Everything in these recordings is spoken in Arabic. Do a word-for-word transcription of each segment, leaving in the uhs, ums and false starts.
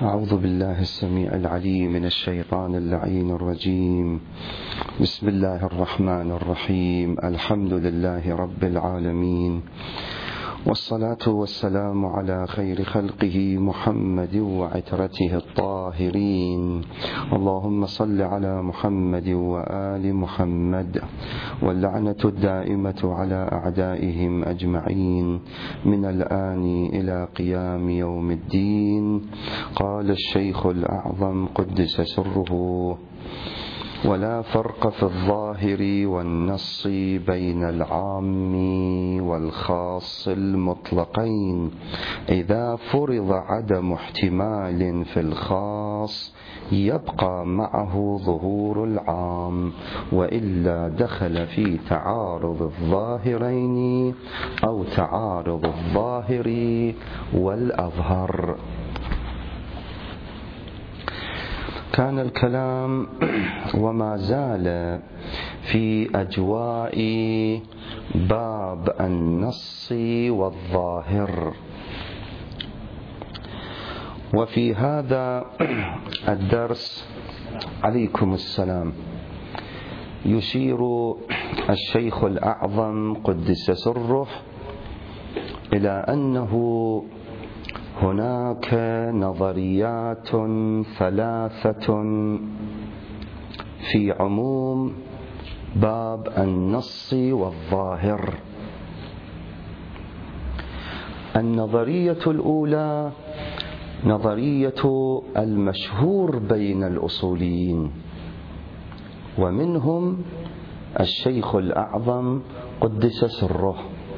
أعوذ بالله السميع العليم من الشيطان اللعين الرجيم. بسم الله الرحمن الرحيم. الحمد لله رب العالمين، والصلاة والسلام على خير خلقه محمد وعترته الطاهرين. اللهم صل على محمد وآل محمد، واللعنة الدائمة على أعدائهم أجمعين من الآن إلى قيام يوم الدين. قال الشيخ الأعظم قدس سره: ولا فرق في الظاهر والنص بين العام والخاص المطلقين إذا فرض عدم احتمال في الخاص يبقى معه ظهور العام، وإلا دخل في تعارض الظاهرين أو تعارض الظاهر والأظهر. كان الكلام وما زال في أجواء باب النص والظاهر، وفي هذا الدرس عليكم السلام يشير الشيخ الأعظم قدس سره إلى أنه هناك نظريات ثلاثة في عموم باب النص والظاهر. النظرية الأولى نظرية المشهور بين الأصوليين، ومنهم الشيخ الأعظم قدس سره.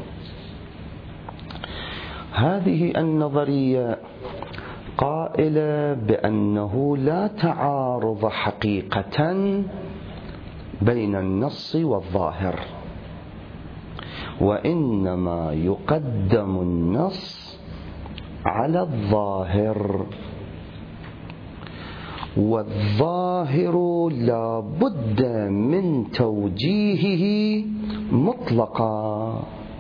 هذه النظرية قائلة بأنه لا تعارض حقيقة بين النص والظاهر، وإنما يقدم النص على الظاهر، والظاهر لا بد من توجيهه مطلقا.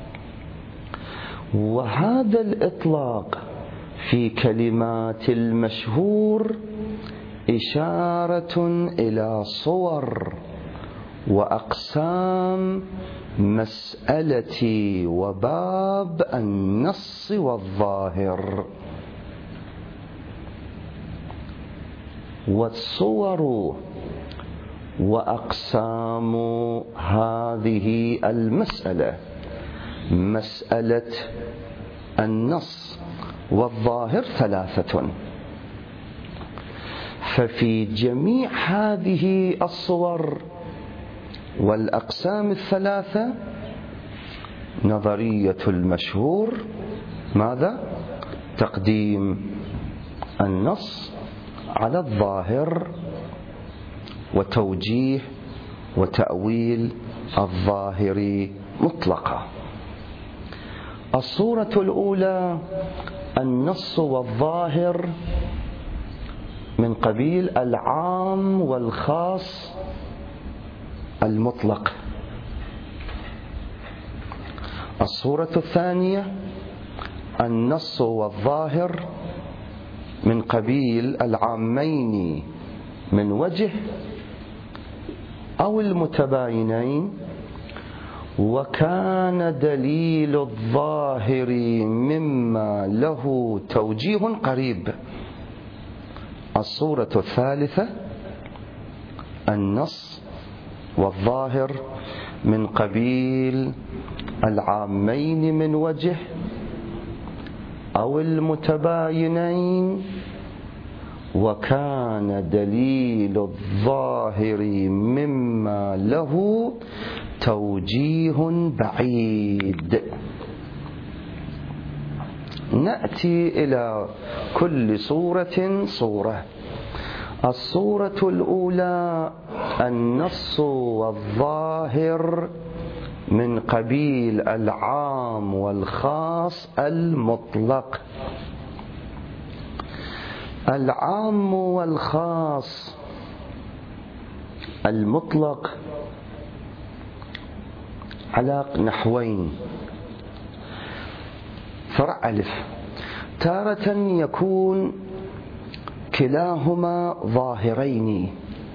وهذا الإطلاق في كلمات المشهور إشارة إلى صور وأقسام مسألة وباب النص والظاهر. والصور وأقسام هذه المسألة مسألة النص والظاهر ثلاثة، ففي جميع هذه الصور والأقسام الثلاثة نظرية المشهور ماذا؟ تقديم النص على الظاهر، وتوجيه وتأويل الظاهر مطلقا. الصورة الأولى النص والظاهر من قبيل العام والخاص المطلق. الصورة الثانية النص والظاهر من قبيل العامين من وجه أو المتباينين، وكان دليل الظاهر مما له توجيه قريب. الصورة الثالثة النص والظاهر من قبيل العامين من وجه أو المتباينين، وكان دليل الظاهر مما له توجيه بعيد. نأتي إلى كل صورة صورة. الصورة الأولى النص والظاهر من قبيل العام والخاص المطلق. العام والخاص المطلق على نحوين. فرع ألف: تارة يكون كلاهما ظاهرين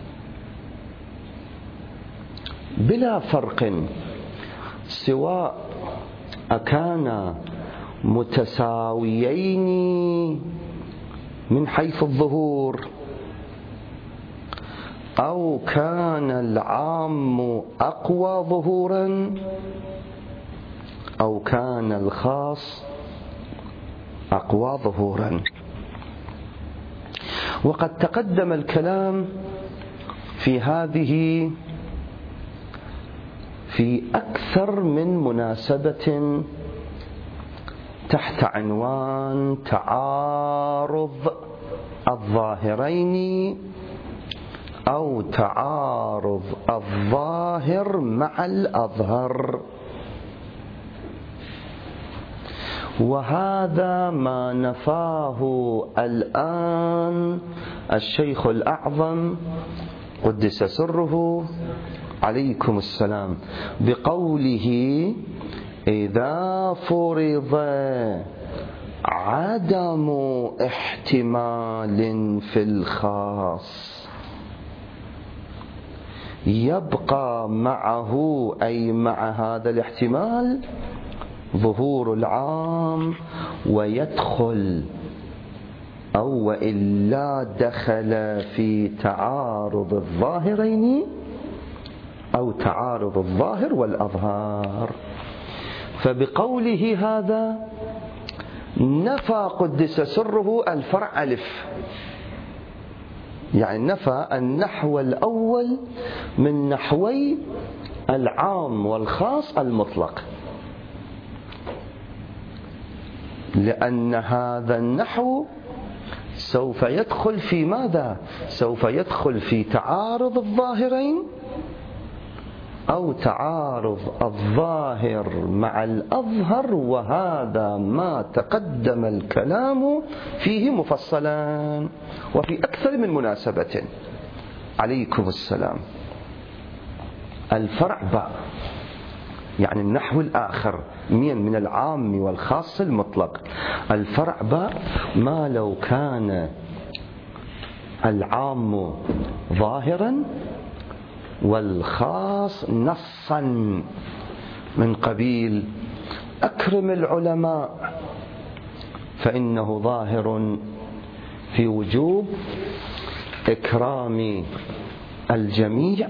بلا فرق، سواء أكانا متساويين من حيث الظهور أو كان العام أقوى ظهورا أو كان الخاص أقوى ظهورا. وقد تقدم الكلام في هذه في أكثر من مناسبة تحت عنوان تعارض الظاهرين أو تعارض الظاهر مع الأظهر، وهذا ما نفاه الآن الشيخ الأعظم قدس سره عليكم السلام بقوله: إذا فرض عدم احتمال في الخاص يبقى معه، أي مع هذا الاحتمال، ظهور العام، ويدخل أو وإلا دخل في تعارض الظاهرين أو تعارض الظاهر والأظهار. فبقوله هذا نفى قدس سره الفرع ألف، يعني نفى النحو الأول من نحوي العام والخاص المطلق، لأن هذا النحو سوف يدخل في ماذا؟ سوف يدخل في تعارض الظاهرين أو تعارض الظاهر مع الأظهر، وهذا ما تقدم الكلام فيه مفصلا وفي أكثر من مناسبة. عليكم السلام. الفرع باء، يعني النحو الآخر من من العام والخاص المطلق. الفرع باء ما لو كان العام ظاهرا والخاص نصا من قبيل أكرم العلماء، فإنه ظاهر في وجوب إكرام الجميع،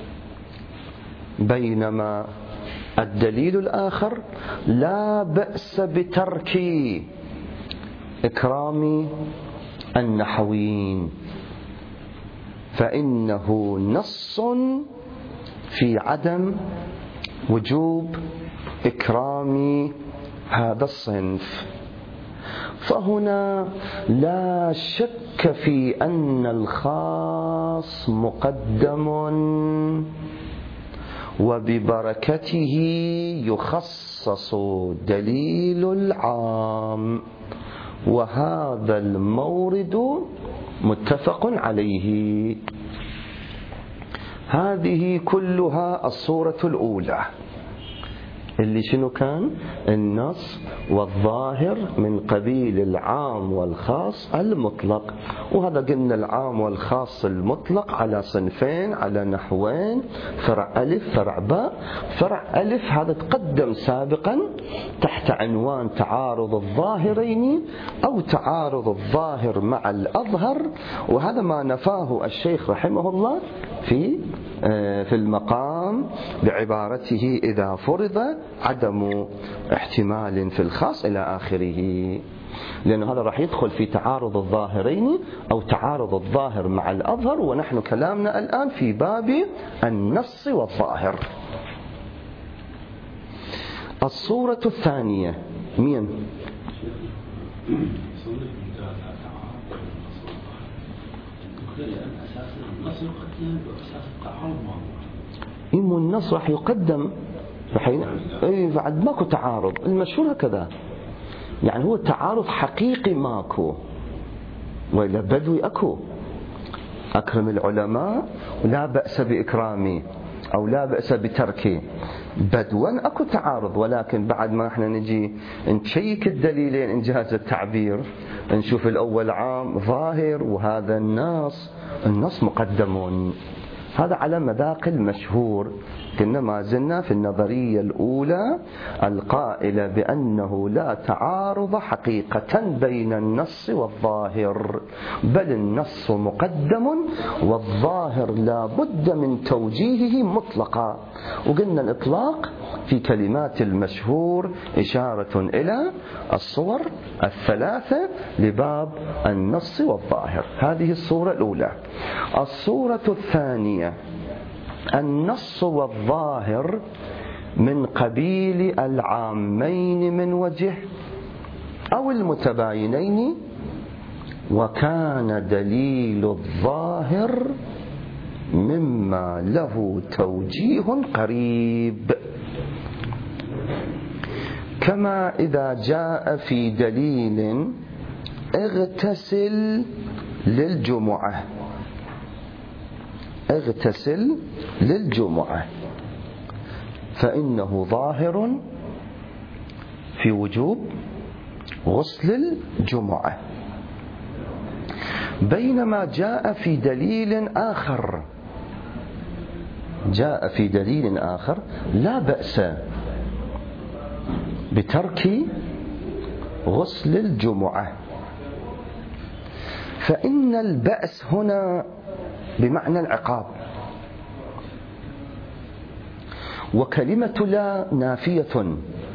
بينما الدليل الآخر لا بأس بترك إكرام النحويين، فإنه نص في عدم وجوب إكرام هذا الصنف. فهنا لا شك في أن الخاص مقدم وببركته يخصص دليل العام، وهذا المورد متفق عليه. هذه كلها الصورة الأولى اللي شنو كان؟ النص والظاهر من قبيل العام والخاص المطلق. وهذا قلنا العام والخاص المطلق على صنفين، على نحوين: فرع ألف فرع باء. فرع ألف هذا تقدم سابقا تحت عنوان تعارض الظاهرين أو تعارض الظاهر مع الأظهر، وهذا ما نفاه الشيخ رحمه الله في في المقام بعبارته: إذا فرض عدم احتمال في الخاص إلى آخره، لأن هذا راح يدخل في تعارض الظاهرين أو تعارض الظاهر مع الأظهر، ونحن كلامنا الآن في باب النص والظاهر. الصورة الثانية مين؟ إما النص راح يقدم الحين، اي بعد ماكو تعارض، المشهور هكذا، يعني هو تعارض حقيقي ماكو، وإلا بدوي أكو. أكرم العلماء ولا بأس بإكرامي، أو لا بأس بتركه بدوا أكو تعارض، ولكن بعد ما احنا نجي نشيك الدليلين إنجاز التعبير نشوف الأول عام ظاهر وهذا النص النص مقدم. هذا على مذاق المشهور. كنا ما زلنا في النظرية الأولى القائلة بأنه لا تعارض حقيقة بين النص والظاهر، بل النص مقدم والظاهر لا بد من توجيهه مطلقا. وقلنا الإطلاق في كلمات المشهور إشارة إلى الصور الثلاثة لباب النص والظاهر. هذه الصورة الأولى. الصورة الثانية النص والظاهر من قبيل العامين من وجه أو المتباينين، وكان دليل الظاهر مما له توجيه قريب، كما إذا جاء في دليل اغتسل للجمعة اغتسل للجمعة فإنه ظاهر في وجوب غسل الجمعة، بينما جاء في دليل آخر جاء في دليل آخر لا بأس بترك غسل الجمعة، فإن البأس هنا بمعنى العقاب، وكلمة لا نافية،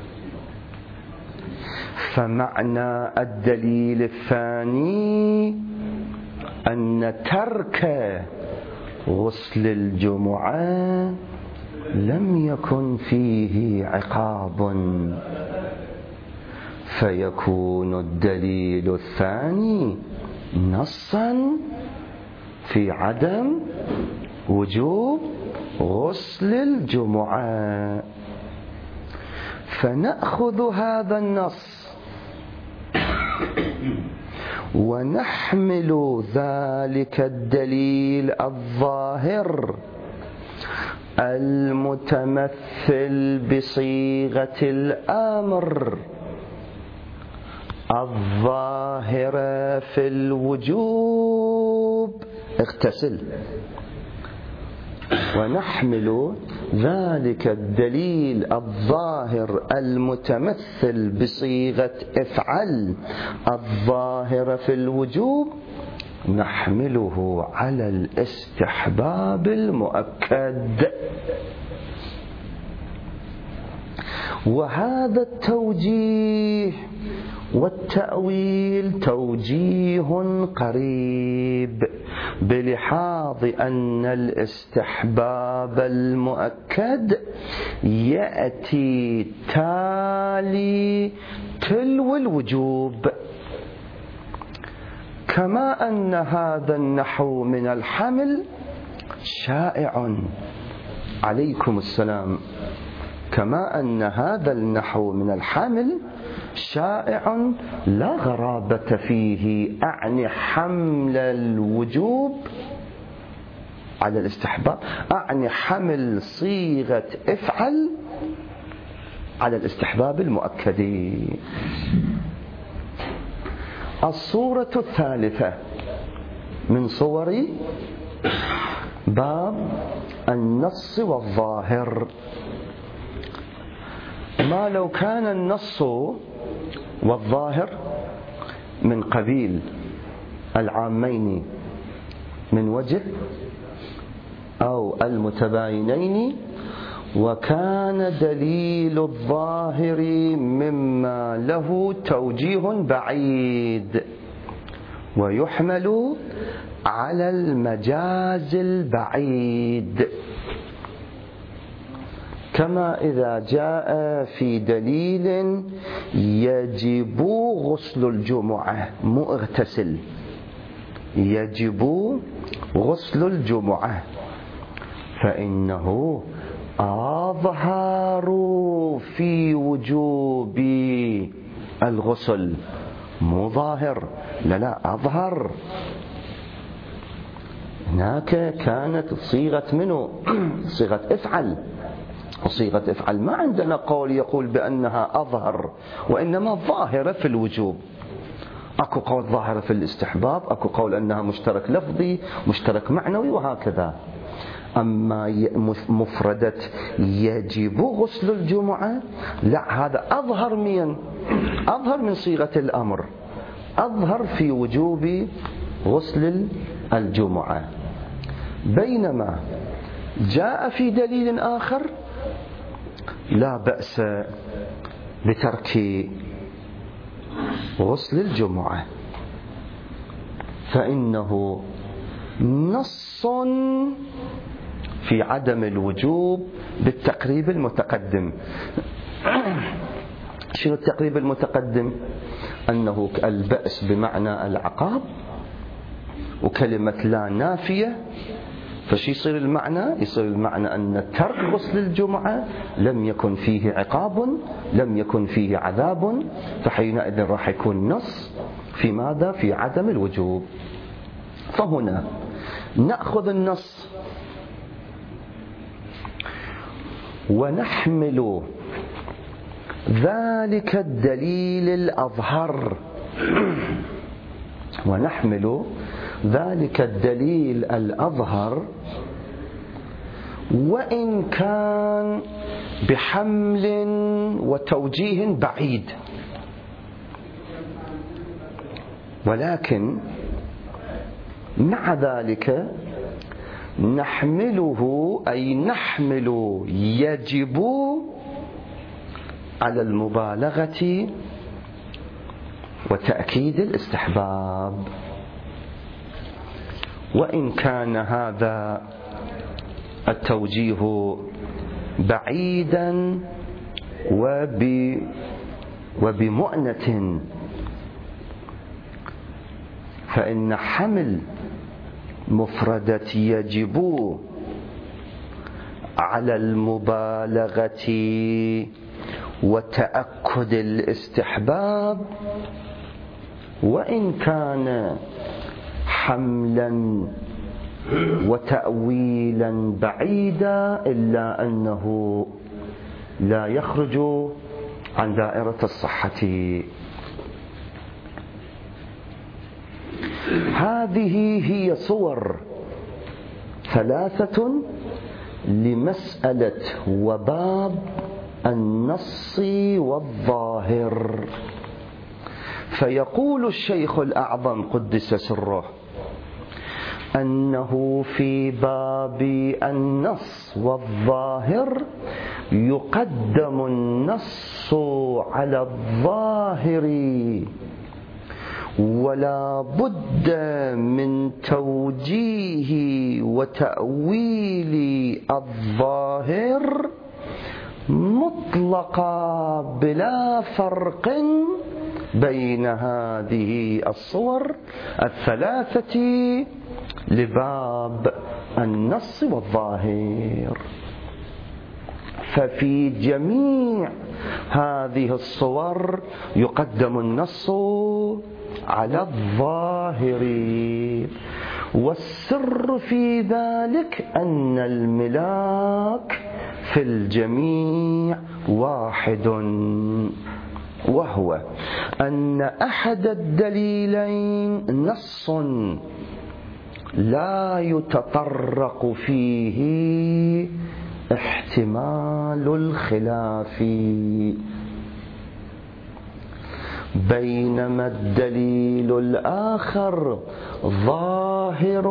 فمعنى الدليل الثاني أن ترك غسل الجمعة لم يكن فيه عقاب، فيكون الدليل الثاني نصا في عدم وجوب غسل الجمعة. فنأخذ هذا النص ونحمل ذلك الدليل الظاهر المتمثل بصيغة الأمر الظاهرة في الوجوب اغتسل، ونحمل ذلك الدليل الظاهر المتمثل بصيغة افعل الظاهرة في الوجوب نحمله على الاستحباب المؤكد. وهذا التوجيه والتأويل توجيه قريب، بلحاظ أن الاستحباب المؤكد يأتي تالي تلو الوجوب، كما أن هذا النحو من الحمل شائع عليكم السلام كما أن هذا النحو من الحمل شائع لا غرابة فيه، أعني حمل الوجوب على الاستحباب، أعني حمل صيغة افعل على الاستحباب المؤكد. الصورة الثالثة من صور باب النص والظاهر، ما لو كان النص والظاهر من قبيل العامين من وجه أو المتباينين، وكان دليل الظاهر مما له توجيه بعيد ويحمل على المجاز البعيد، كما إذا جاء في دليل يجب غسل الجمعة مو اغتسل، يجب غسل الجمعة، فإنه أظهر في وجوب الغسل مو ظاهر، لا لا أظهر. هناك كانت صيغة منه صيغة افعل، وصيغة افعل ما عندنا قول يقول بأنها أظهر، وإنما ظاهرة في الوجوب. أكو قول ظاهرة في الاستحباب، أكو قول أنها مشترك لفظي مشترك معنوي وهكذا. أما مفردة يجب غسل الجمعة لا، هذا أظهر من أظهر من صيغة الأمر، أظهر في وجوب غسل الجمعة. بينما جاء في دليل آخر لا بأس بترك غسل الجمعة، فإنه نص في عدم الوجوب بالتقريب المتقدم. شنو التقريب المتقدم؟ أنه البأس بمعنى العقاب، وكلمة لا نافية، فشي يصير المعنى؟ يصير المعنى أن ترك غسل الجمعة لم يكن فيه عقاب، لم يكن فيه عذاب، فحينئذ راح يكون نص في ماذا؟ في عدم الوجوب. فهنا نأخذ النص ونحمل ذلك الدليل الأظهر ونحمل ذلك الدليل الأظهر وإن كان بحمل وتوجيه بعيد، ولكن مع ذلك نحمله، أي نحمل يجب على المبالغة وتأكيد الاستحباب. وإن كان هذا التوجيه بعيدا وب وبمؤنة، فإن حمل مفردة يجب على المبالغة وتأكد الاستحباب وإن كان حملا وتأويلا بعيدا، إلا أنه لا يخرج عن دائرة الصحة. هذه هي صور ثلاثة لمسألة وباب النص والظاهر. فيقول الشيخ الأعظم قدس سره أنه في باب النص والظاهر يقدم النص على الظاهر، ولا بد من توجيه وتأويل الظاهر مطلقا بلا فرق بين هذه الصور الثلاثة لباب النص والظاهر. ففي جميع هذه الصور يقدم النص على الظاهر، والسر في ذلك أن الملاك في الجميع واحد، وهو أن أحد الدليلين نص لا يتطرق فيه احتمال الخلاف، بينما الدليل الآخر ظاهر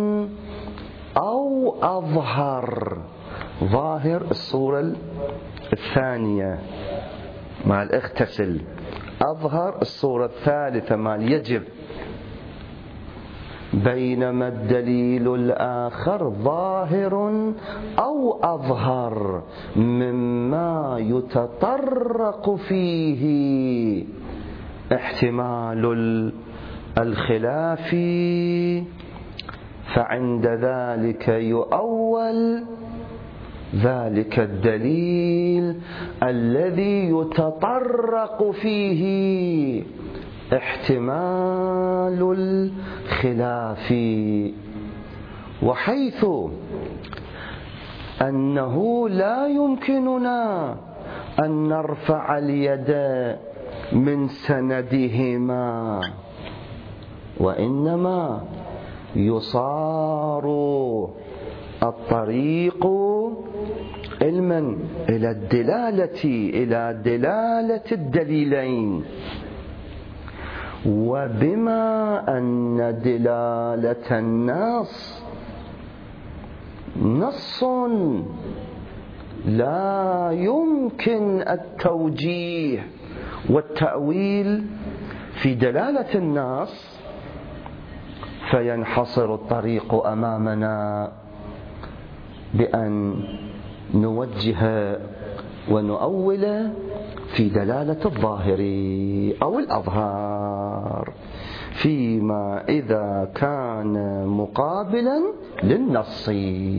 أو أظهر. ظاهر الصورة الثانية مال اغتسل، أظهر الصورة الثالثة مال يجب. بينما الدليل الآخر ظاهر أو أظهر مما يتطرق فيه احتمال الخلاف، فعند ذلك يؤول ذلك الدليل الذي يتطرق فيه احتمال الخلاف، وحيث أنه لا يمكننا أن نرفع اليد من سندهما، وإنما يصار الطريق علما إلى الدلالة إلى دلالة الدليلين، وبما أن دلالة النص نص لا يمكن التوجيه والتأويل في دلالة النص، فينحصر الطريق أمامنا بأن نوجه ونؤول في دلالة الظاهر أو الأظهار فيما إذا كان مقابلا للنص.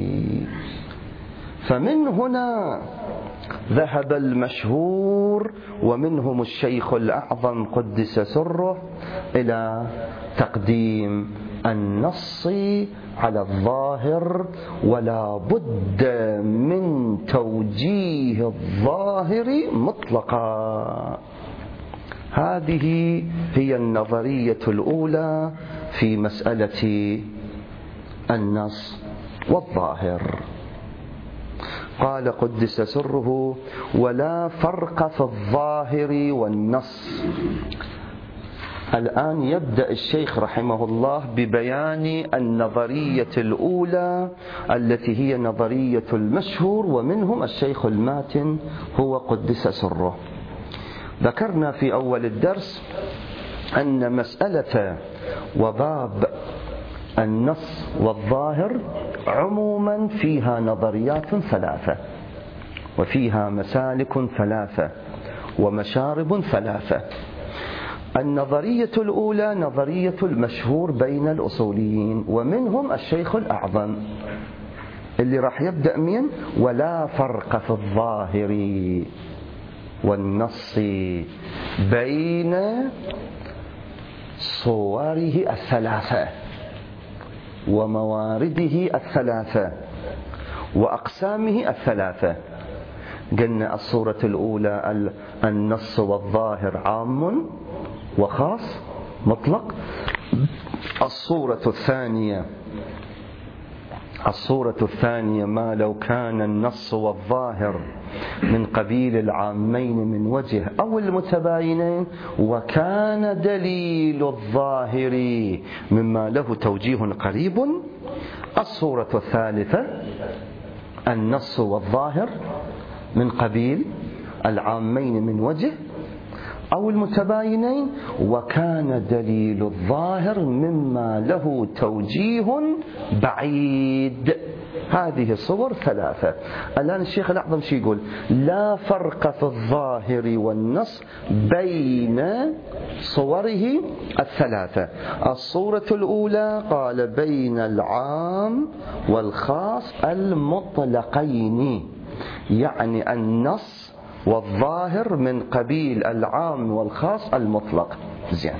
فمن هنا ذهب المشهور ومنهم الشيخ الأعظم قدس سره إلى تقديم النص على الظاهر، ولا بد من توجيه الظاهر مطلقا. هذه هي النظرية الأولى في مسألة النص والظاهر. قال قدس سره: ولا فرق في الظاهر والنص. الآن يبدأ الشيخ رحمه الله ببيان النظرية الأولى التي هي نظرية المشهور، ومنهم الشيخ الماتن هو قدس سره. ذكرنا في أول الدرس أن مسألة وباب النص والظاهر عموما فيها نظريات ثلاثة، وفيها مسالك ثلاثة، ومشارب ثلاثة. النظرية الأولى نظرية المشهور بين الأصوليين، ومنهم الشيخ الأعظم اللي راح يبدأ من ولا فرق في الظاهر والنص بين صوره الثلاثة وموارده الثلاثة وأقسامه الثلاثة. قلنا الصورة الأولى النص والظاهر عام وخاص مطلق. الصورة الثانية الصورة الثانية ما لو كان النص والظاهر من قبيل العامين من وجه أو المتباينين، وكان دليل الظاهر مما له توجيه قريب. الصورة الثالثة النص والظاهر من قبيل العامين من وجه أو المتباينين، وكان دليل الظاهر مما له توجيه بعيد. هذه الصور ثلاثة. الآن الشيخ الأعظم شو يقول؟ لا فرق في الظاهر والنص بين صوره الثلاثة. الصورة الأولى قال بين العام والخاص المطلقين، يعني النص والظاهر من قبيل العام والخاص المطلق. زين،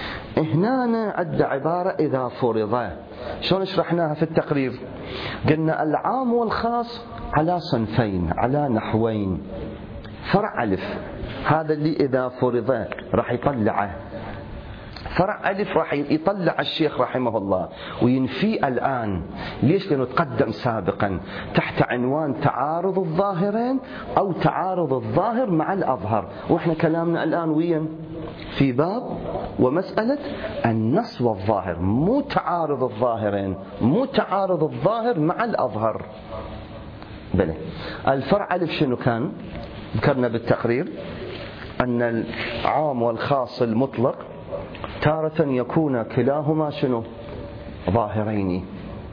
هنا عد عبارة إذا فرض. شلون شرحناها في التقرير؟ قلنا العام والخاص على صنفين، على نحوين. فرع ألف هذا اللي إذا فرض راح يطلعه. فرع ألف راح يطلع الشيخ رحمه الله وينفيه الآن. ليش؟ لأنه تقدم سابقا تحت عنوان تعارض الظاهرين أو تعارض الظاهر مع الأظهر، وإحنا كلامنا الآن وين؟ في باب ومسألة النص والظاهر، مو تعارض الظاهرين، مو تعارض الظاهر مع الأظهر. بلى الفرع ألف شنو كان؟ ذكرنا بالتقرير أن العام والخاص المطلق تارة يكون كلاهما شنو؟ ظاهرين،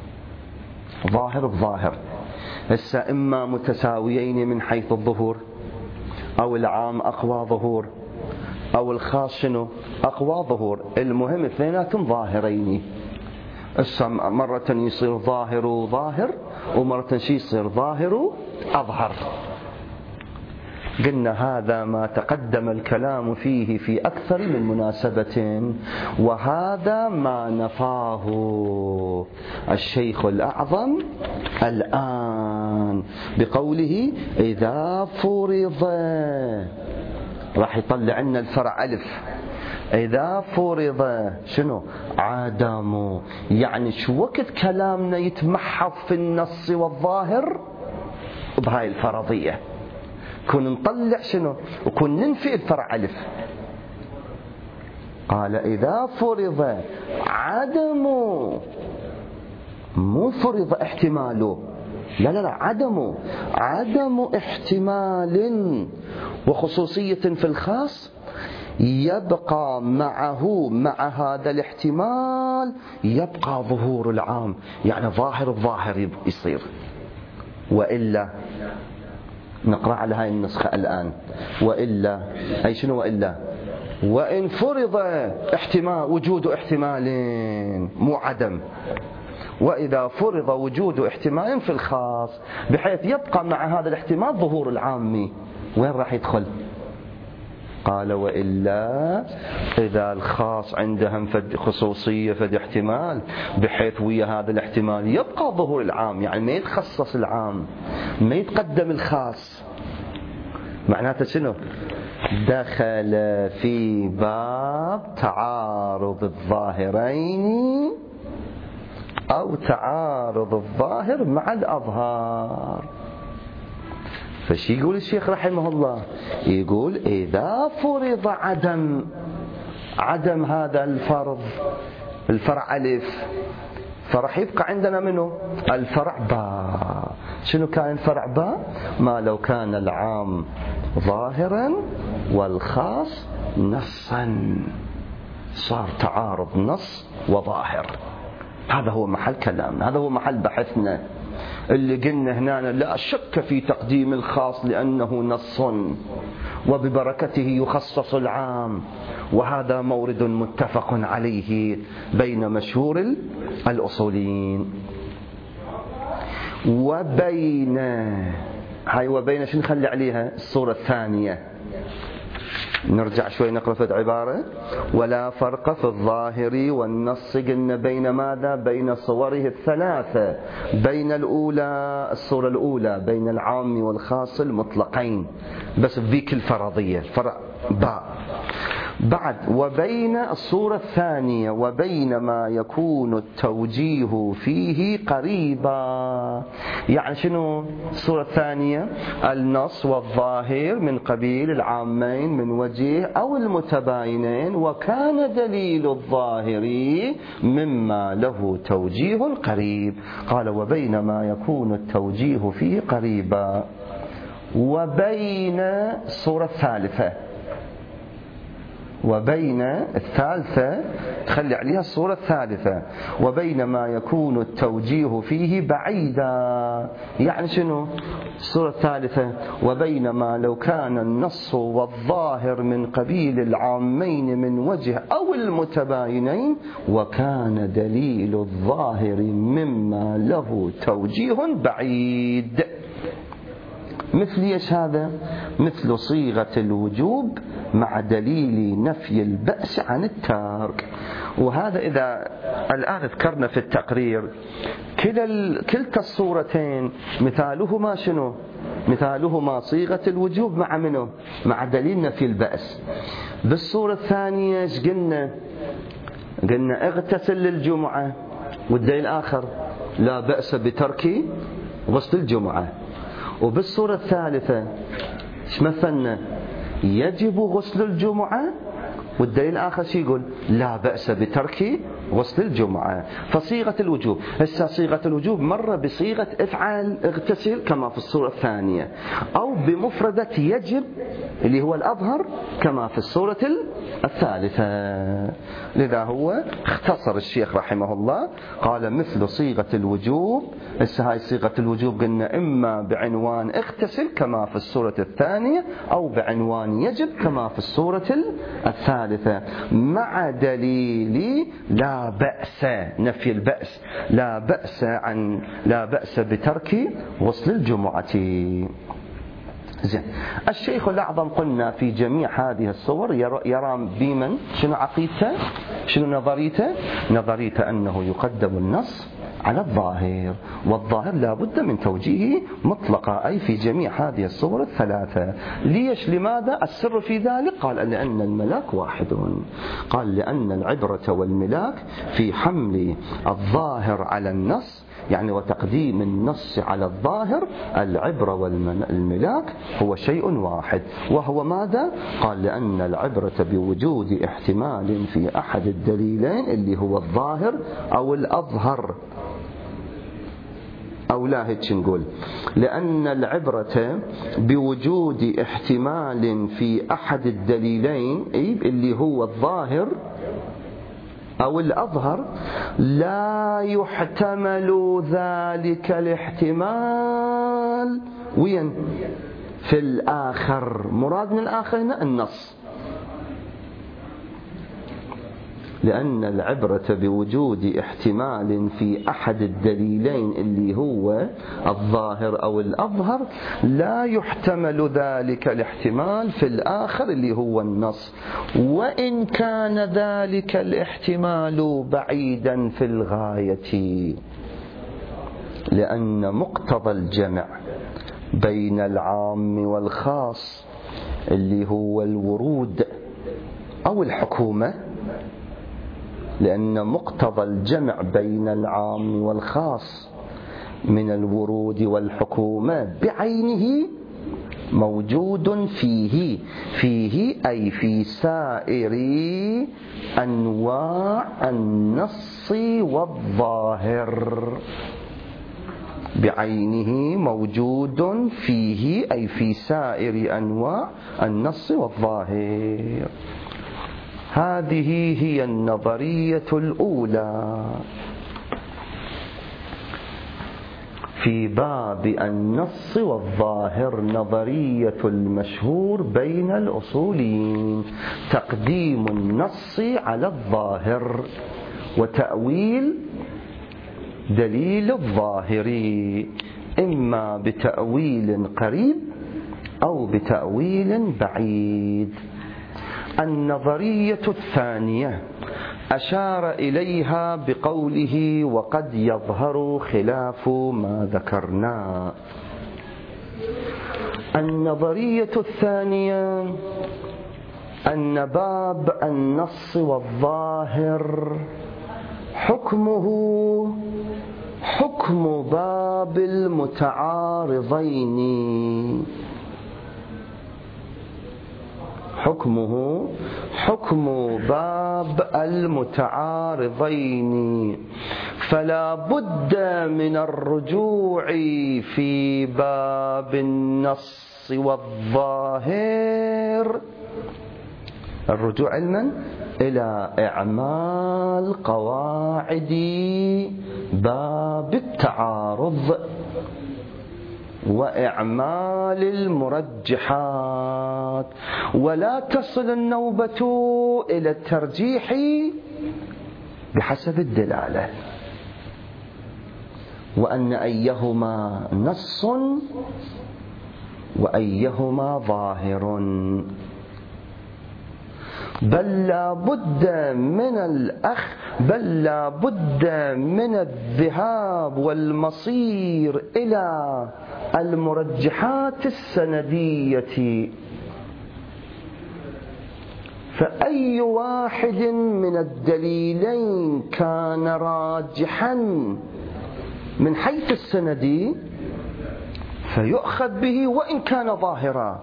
ظاهر بظاهر. هسه إما متساويين من حيث الظهور، أو العام أقوى ظهور، أو الخاص شنو؟ أقوى ظهور. المهم اثنيناتهم ظاهرين. هسه مرة يصير ظاهر ظاهر، ومرة شي يصير ظاهر أظهر. قلنا هذا ما تقدم الكلام فيه في أكثر من مناسبة، وهذا ما نفاه الشيخ الأعظم الآن بقوله إذا فرض، راح يطلع لنا الفرع ألف. إذا فرض شنو؟ عدم، يعني شو وقت كلامنا يتمحض في النص والظاهر بهاي الفرضية، كون نطلع شنو وكون ننفي الفرع ألف. قال إذا فرض عدم، مو فرض احتماله، لا لا لا، عدم عدم احتمال وخصوصية في الخاص يبقى معه، مع هذا الاحتمال يبقى ظهور العام، يعني ظاهر الظاهر يصير. وإلا نقرأ على هاي النسخة الآن، وإلا أي شنو وإلا؟ وإن فرض احتمال وجود احتمال مو عدم، وإذا فرض وجود احتمال في الخاص بحيث يبقى مع هذا الاحتمال ظهور العام، وين راح يدخل؟ قال وإلا إذا الخاص عندهم فد خصوصية فد احتمال بحيث ويا هذا الاحتمال يبقى ظهور العام، يعني ما يتخصص العام، ما يتقدم الخاص. معناته شنو؟ دخل في باب تعارض الظاهرين أو تعارض الظاهر مع الأظهار. فشي يقول الشيخ رحمه الله؟ يقول إذا فرض عدم، عدم هذا الفرض الفرع ألف، فرح يبقى عندنا منه الفرع باء. شنو كان الفرع باء؟ ما لو كان العام ظاهرا والخاص نصا، صار تعارض نص وظاهر. هذا هو محل كلامنا، هذا هو محل بحثنا اللي قلنا هنا لا شك في تقديم الخاص لأنه نص وببركته يخصص العام، وهذا مورد متفق عليه بين مشهور الأصوليين. وبين هاي وبين شو نخلي عليها؟ الصورة الثانية. نرجع شوي نقرأ في العبارة. ولا فرق في الظاهر والنص، قلنا بين ماذا؟ بين صوره الثلاثة، بين الأولى الصورة الأولى بين العام والخاص المطلقين، بس بذيك الفرضية فرع باء. بعد وبين الصورة الثانية وبين ما يكون التوجيه فيه قريبا، يعني شنو الصورة الثانية؟ النص والظاهر من قبيل العامين من وجه أو المتباينين، وكان دليل الظاهر مما له توجيه قريب. قال وبين ما يكون التوجيه فيه قريبا. وبين الصورة الثالثة، وبين الثالثة تخلي عليها الصورة الثالثة، وبين ما يكون التوجيه فيه بعيدا، يعني شنو الصورة الثالثة؟ وبين ما لو كان النص والظاهر من قبيل العامين من وجه أو المتباينين، وكان دليل الظاهر مما له توجيه بعيد. مثل ايش هذا؟ مثل صيغة الوجوب مع دليل نفي البأس عن التارك. وهذا إذا الآن ذكرنا في التقرير كلا كلتا الصورتين مثالهما شنو؟ مثالهما صيغة الوجوب مع منه؟ مع دليل نفي البأس. بالصورة الثانية ايش قلنا؟ قلنا اغتسل للجمعة، والدليل الآخر لا بأس بترك غسل الجمعة. وبالصورة الثالثة ايش مثلنا؟ يجب غسل الجمعة، والدليل الآخر شي يقول لا بأس بترك غسل الجمعة. فصيغة الوجوب هسه صيغة الوجوب مرة بصيغة افعل اغتسل كما في الصورة الثانية، أو بمفردة يجب اللي هو الأظهر كما في الصورة الثالثة. لذا هو اختصر الشيخ رحمه الله قال مثل صيغة الوجوب. هسه هاي صيغة الوجوب قلنا إما بعنوان اغتسل كما في الصورة الثانية، أو بعنوان يجب كما في الصورة الثالثة، مع دليل لا بأس نفي البأس، لا بأس عن لا بأس بترك غسل الجمعة. زين. الشيخ الأعظم قلنا في جميع هذه الصور يرى, يرى بمن شنو عقيدته؟ شنو نظريته؟ نظريته أنه يقدم النص على الظاهر، والظاهر لا بد من توجيهه مطلقا أي في جميع هذه الصور الثلاثة. ليش؟ لماذا؟ السر في ذلك قال لأن الملاك واحد. قال لأن العبرة والملاك في حمل الظاهر على النص، يعني وتقديم النص على الظاهر، العبرة والملاك هو شيء واحد. وهو ماذا؟ قال لأن العبرة بوجود احتمال في أحد الدليلين اللي هو الظاهر أو الأظهر، أو لا هيك نقول، لأن العبرة بوجود احتمال في أحد الدليلين اللي هو الظاهر أو الأظهر، لا يحتمل ذلك الاحتمال وين؟ في الآخر. مراد من الآخر هنا النص، لأن العبرة بوجود احتمال في أحد الدليلين اللي هو الظاهر أو الأظهر، لا يحتمل ذلك الاحتمال في الآخر اللي هو النص، وإن كان ذلك الاحتمال بعيدا في الغاية، لأن مقتضى الجمع بين العام والخاص اللي هو الورود أو الحكومة، لأن مقتضى الجمع بين العام والخاص من الورود والحكومة بعينه موجود فيه، فيه أي في سائر أنواع النص والظاهر، بعينه موجود فيه أي في سائر أنواع النص والظاهر. هذه هي النظرية الأولى في باب النص والظاهر، نظرية المشهور بين الأصوليين، تقديم النص على الظاهر وتأويل دليل الظاهر، إما بتأويل قريب أو بتأويل بعيد. النظرية الثانية أشار إليها بقوله وقد يظهر خلاف ما ذكرنا. النظرية الثانية أن باب النص والظاهر حكمه حكم باب المتعارضين، حكمه حكم باب المتعارضين، فلا بد من الرجوع في باب النص والظاهر، الرجوع علما إلى إعمال قواعد باب التعارض وإعمال المرجحات، ولا تصل النوبة إلى الترجيح بحسب الدلالة، وأن أيهما نص وأيهما ظاهر، بل لا بد من الأخ بل لا بد من الذهاب والمصير إلى المرجحات السندية، فأي واحد من الدليلين كان راجحا من حيث السند فيؤخذ به وإن كان ظاهرا،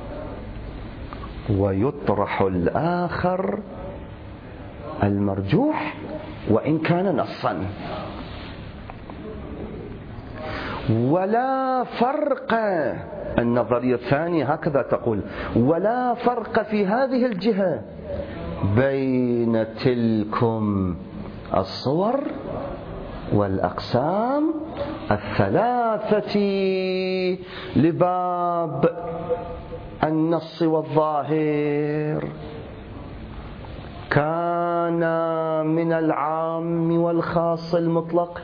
ويطرح الآخر المرجوح وإن كان نصا. ولا فرق، النظرية الثانية هكذا تقول، ولا فرق في هذه الجهة بين تلكم الصور والأقسام الثلاثة لباب النص والظاهر، كان من العام والخاص المطلق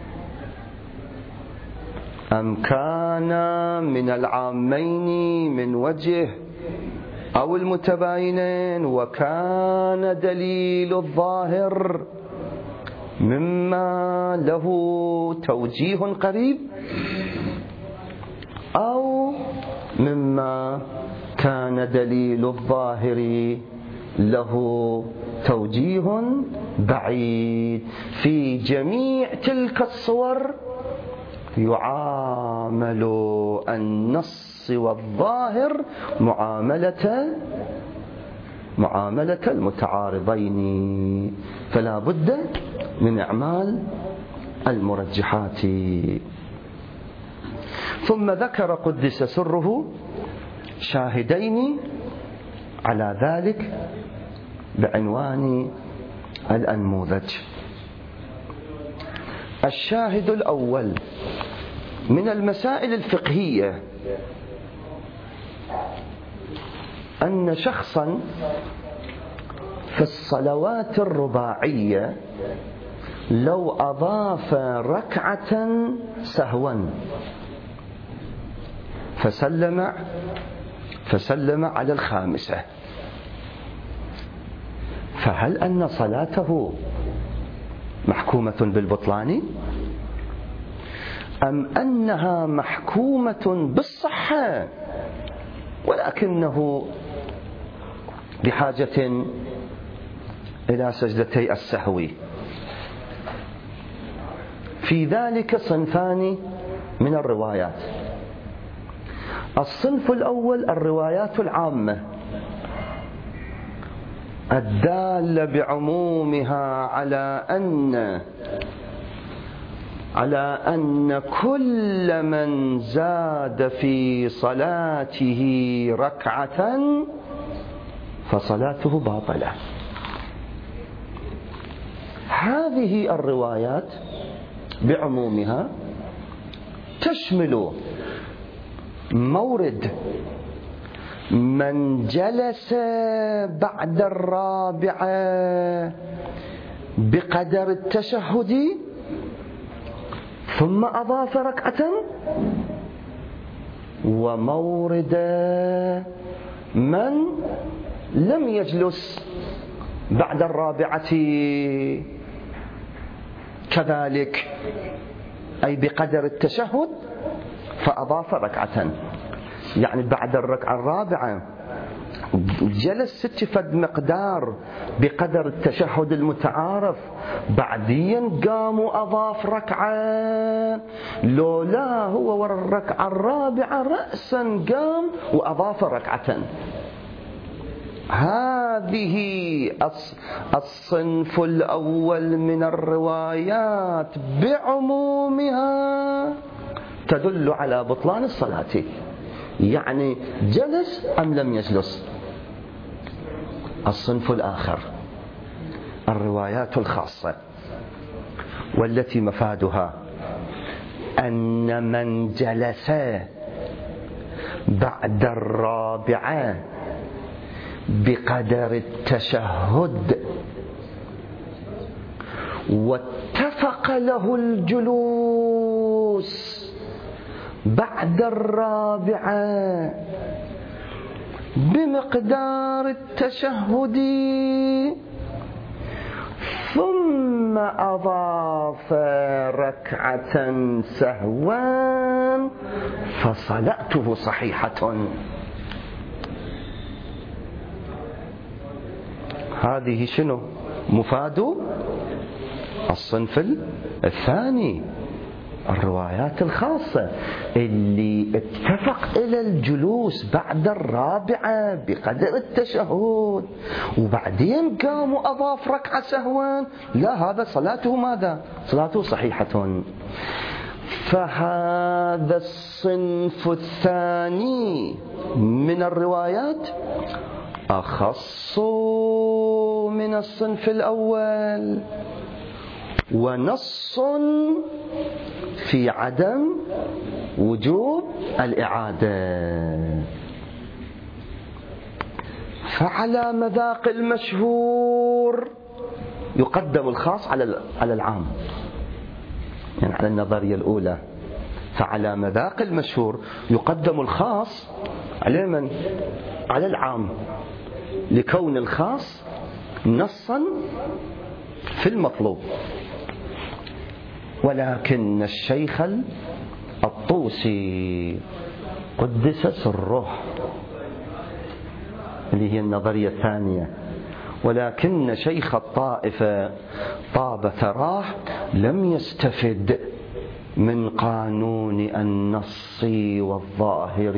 أم كان من العامين من وجه أو المتباينين، وكان دليل الظاهر مما له توجيه قريب أو مما كان دليل الظاهر له توجيه بعيد. في جميع تلك الصور يعامل النص والظاهر معاملة معاملة المتعارضين، فلا بد من إعمال المرجحات. ثم ذكر قدس سره شاهدين على ذلك بعنوان الأنموذج. الشاهد الأول من المسائل الفقهية أن شخصا في الصلوات الرباعية لو أضاف ركعة سهوا فسلم فسلم على الخامسة، فهل أن صلاته محكومة بالبطلان أم أنها محكومة بالصحة ولكنه بحاجة إلى سجدتي السهو؟ في ذلك صنفان من الروايات. الصنف الأول الروايات العامة الدالة بعمومها على أن على أن كل من زاد في صلاته ركعة فصلاته باطلة. هذه الروايات بعمومها تشمل مورد من جلس بعد الرابعة بقدر التشهد ثم أضاف ركعة، ومورد من لم يجلس بعد الرابعة كذلك، أي بقدر التشهد فأضاف ركعة. يعني بعد الركعة الرابعة جلس ست فد مقدار بقدر التشهد المتعارف، بعدين قام وأضاف ركعة، لولا هو ورا الركعة الرابعة رأسا قام وأضاف ركعة. هذه الصنف الأول من الروايات بعمومها تدل على بطلان الصلاة، يعني جلس أم لم يجلس. الصنف الآخر الروايات الخاصة والتي مفادها أن من جلس بعد الرابعة بقدر التشهد واتفق له الجلوس بعد الرابعة بمقدار التشهد ثم أضاف ركعة سهوا فصلاته صحيحة. هذه شنو مفاد الصنف الثاني، الروايات الخاصة اللي اتفق إلى الجلوس بعد الرابعة بقدر التشهد وبعدين قام وأضاف ركعة سهوا، لا، هذا صلاته ماذا؟ صلاته صحيحة. فهذا الصنف الثاني من الروايات أخص من الصنف الأول، ونص في عدم وجوب الإعادة. فعلى مذاق المشهور يقدم الخاص على على العام، يعني على النظرية الأولى. فعلى مذاق المشهور يقدم الخاص على من؟ على العام، لكون الخاص نصا في المطلوب. ولكن الشيخ الطوسي قدس سره، اللي هي النظرية الثانية، ولكن شيخ الطائفة طاب ثراه لم يستفد من قانون النص والظاهر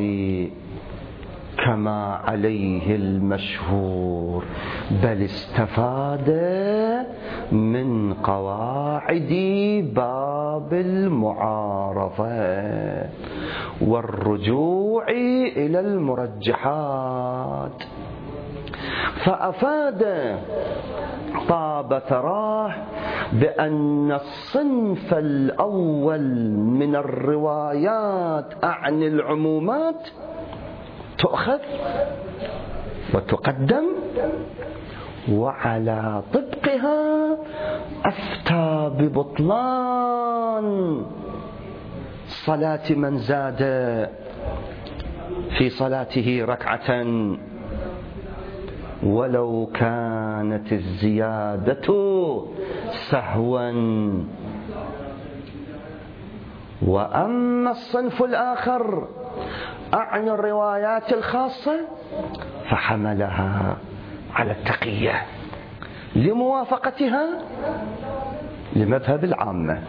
كما عليه المشهور، بل استفاد من قواعد باب المعارضة والرجوع إلى المرجحات، فأفاد طاب ثراه بأن الصنف الأول من الروايات أعني العمومات تؤخذ وتقدم، وعلى طبقها أفتى ببطلان صلاة من زاد في صلاته ركعة ولو كانت الزيادة سهوا. وأما الصنف الآخر أعني الروايات الخاصة فحملها على التقية لموافقتها لمذهب العامة،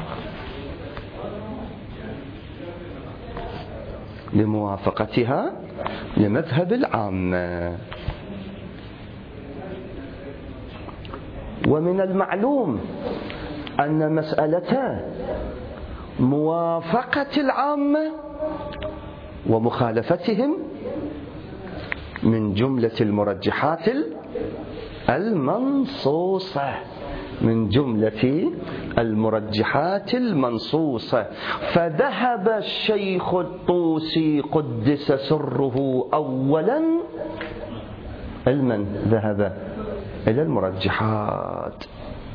لموافقتها لمذهب العامة. ومن المعلوم أن مسألة موافقة العامة ومخالفتهم من جملة المرجحات المنصوصة، من جملة المرجحات المنصوصة. فذهب الشيخ الطوسي قدس سره أولا المن ذهب إلى المرجحات،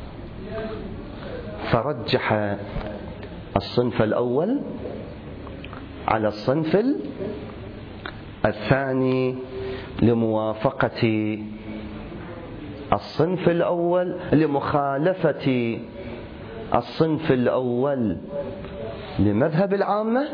فرجح الصنف الأول على الصنف الثاني لموافقة الصنف الأول، لمخالفة الصنف الأول لمذهب العامة،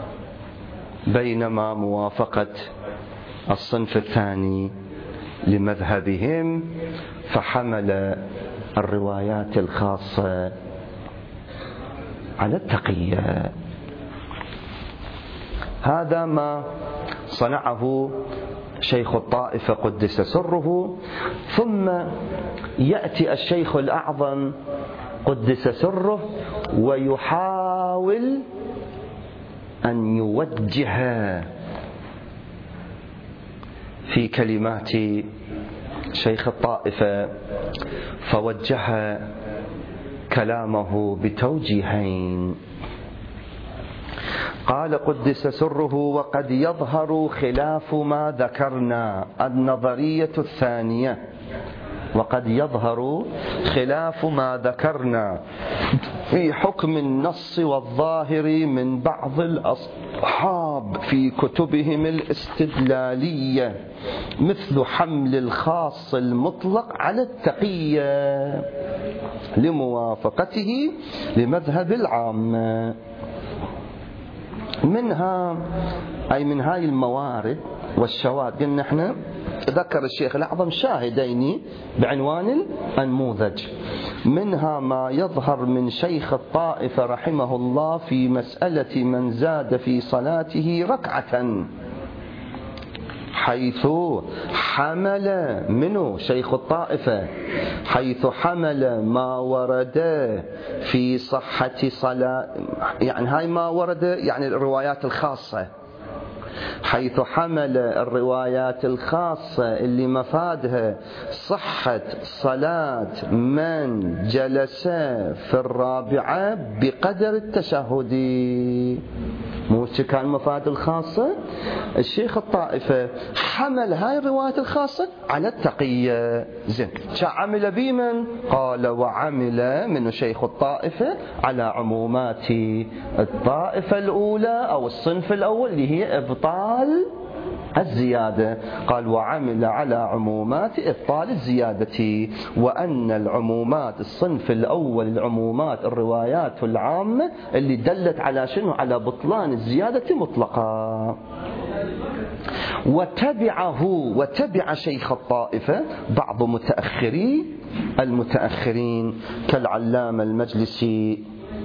بينما موافقة الصنف الثاني لمذهبهم، فحمل الروايات الخاصة على التقية. هذا ما صنعه شيخ الطائفة قدس سره. ثم يأتي الشيخ الأعظم قدس سره ويحاول أن يوجه في كلمات شيخ الطائفة، فوجه كلامه بتوجيهين. قال قدس سره: وقد يظهر خلاف ما ذكرنا، النظرية الثانية، وقد يظهر خلاف ما ذكرنا في حكم النص والظاهر من بعض الأصحاب في كتبهم الاستدلالية، مثل حمل الخاص المطلق على التقية لموافقته لمذهب العامة. منها أي من هاي الموارد والشواذ، قلنا احنا ذكر الشيخ الأعظم شاهدين بعنوان النموذج. منها ما يظهر من شيخ الطائفة رحمه الله في مسألة من زاد في صلاته ركعة، حيث حمل منه شيخ الطائفة، حيث حمل ما ورد في صحة صلاة، يعني هاي ما ورد يعني الروايات الخاصة، حيث حمل الروايات الخاصة اللي مفادها صحة صلاة من جلس في الرابعة بقدر التشهد. مو كان مفاد الخاصة؟ الشيخ الطائفة حمل هاي الروايات الخاصة على التقية. زين، شا عمل بمن؟ قال: وعمل من شيخ الطائفة على عمومات الطائفة الأولى أو الصنف الأول، اللي هي إبطال الزيادة. قال وعمل على عمومات إبطال الزيادة، وأن العمومات الصنف الأول العمومات الروايات العامة اللي دلت على شنو؟ على بطلان الزيادة مطلقا. وتبعه وتبع شيخ الطائفة بعض متأخري المتأخرين كالعلامة المجلسي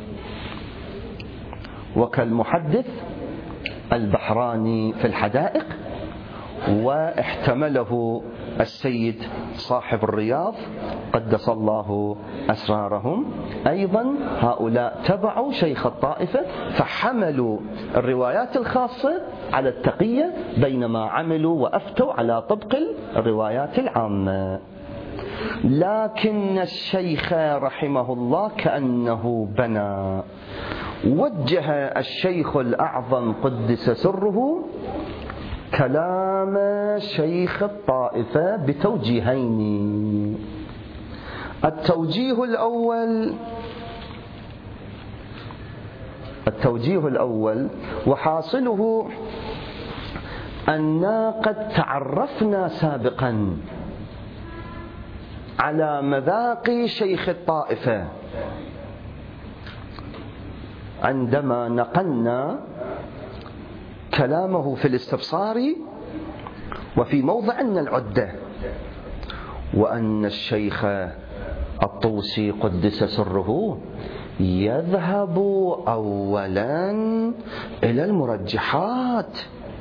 وكالمحدث البحراني في الحدائق، واحتمله السيد صاحب الرياض قدس الله أسرارهم. أيضا هؤلاء تبعوا شيخ الطائفة فحملوا الروايات الخاصة على التقية، بينما عملوا وأفتوا على طبق الروايات العامة. لكن الشيخ رحمه الله كأنه بنى، وجه الشيخ الأعظم قدس سره كلام شيخ الطائفة بتوجيهين. التوجيه الأول التوجيه الأول وحاصله أننا قد تعرفنا سابقا على مذاق شيخ الطائفة عندما نقلنا كلامه في الاستبصار وفي موضع من العدة، وأن الشيخ الطوسي قدس سره يذهب أولا إلى المرجحات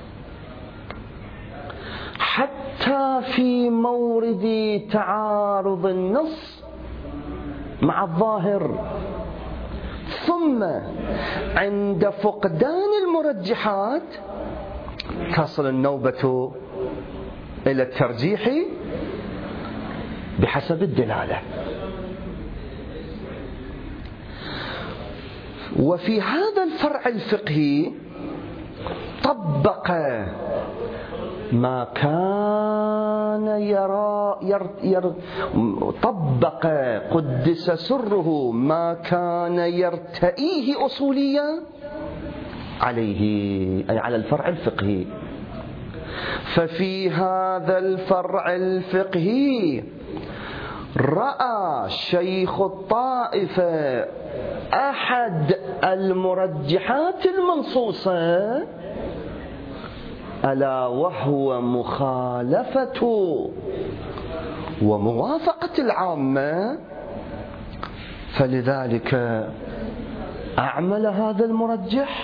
حتى في مورد تعارض النص مع الظاهر، ثم عند فقدان المرجحات تصل النوبة إلى الترجيح بحسب الدلالة. وفي هذا الفرع الفقهي طبق ما كان يرى ير ير طبق قدس سره ما كان يرتئيه أصوليا عليه، أي على الفرع الفقهي. ففي هذا الفرع الفقهي رأى شيخ الطائفة أحد المرجحات المنصوصة، ألا وهو مخالفة وموافقة العامة، فلذلك أعمل هذا المرجح،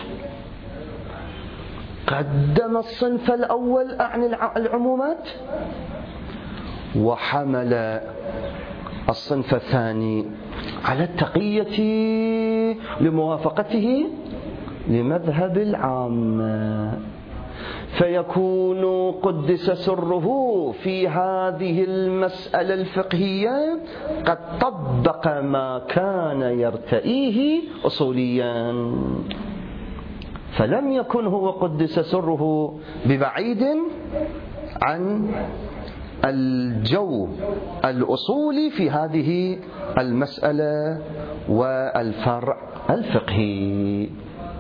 قدم الصنف الأول عن العمومات، وحمل الصنف الثاني على التقية لموافقته لمذهب العامة. فيكون قدس سره في هذه المسألة الفقهية قد طبق ما كان يرتئيه أصوليا، فلم يكن هو قدس سره ببعيد عن الجو الأصولي في هذه المسألة والفرع الفقهي.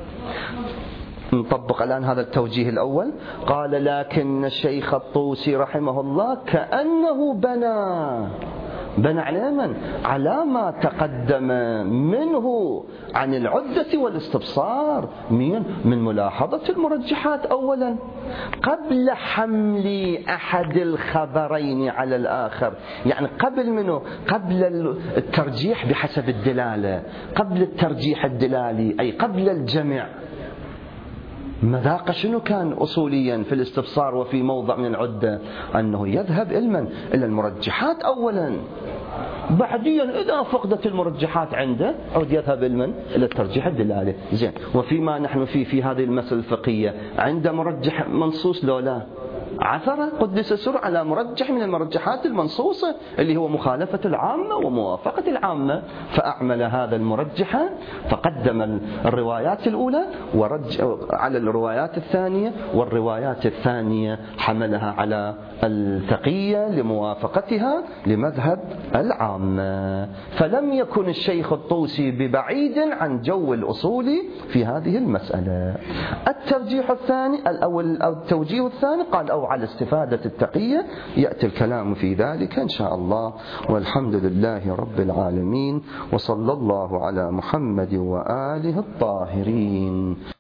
نطبق الآن هذا التوجيه الأول. قال لكن الشيخ الطوسي رحمه الله كأنه بنى بنى على من؟ على ما تقدم منه عن العدة والاستبصار، من من ملاحظة المرجحات أولا قبل حمل أحد الخبرين على الآخر، يعني قبل منه قبل الترجيح بحسب الدلالة، قبل الترجيح الدلالي أي قبل الجمع. مذاق شنو كان أصوليا في الاستبصار وفي موضع من العدة؟ أنه يذهب إلى إلى المرجحات أولا، بعديا إذا فقدت المرجحات عنده عود يذهب إلى إلى الترجيح الدلالي. زين، وفيما نحن فيه في هذه المسألة الفقهية عند مرجح منصوص لو لا؟ عثر قدس سره على مرجح من المرجحات المنصوصة اللي هو مخالفة العامة وموافقة العامة، فأعمل هذا المرجح فقدم الروايات الأولى ورج على الروايات الثانية، والروايات الثانية حملها على التقية لموافقتها لمذهب العامة. فلم يكن الشيخ الطوسي ببعيد عن جو الأصول في هذه المسألة. الترجيح الثاني أو التوجيه الثاني قال أو على استفادة التقية، يأتي الكلام في ذلك إن شاء الله. والحمد لله رب العالمين، وصلى الله على محمد وآله الطاهرين.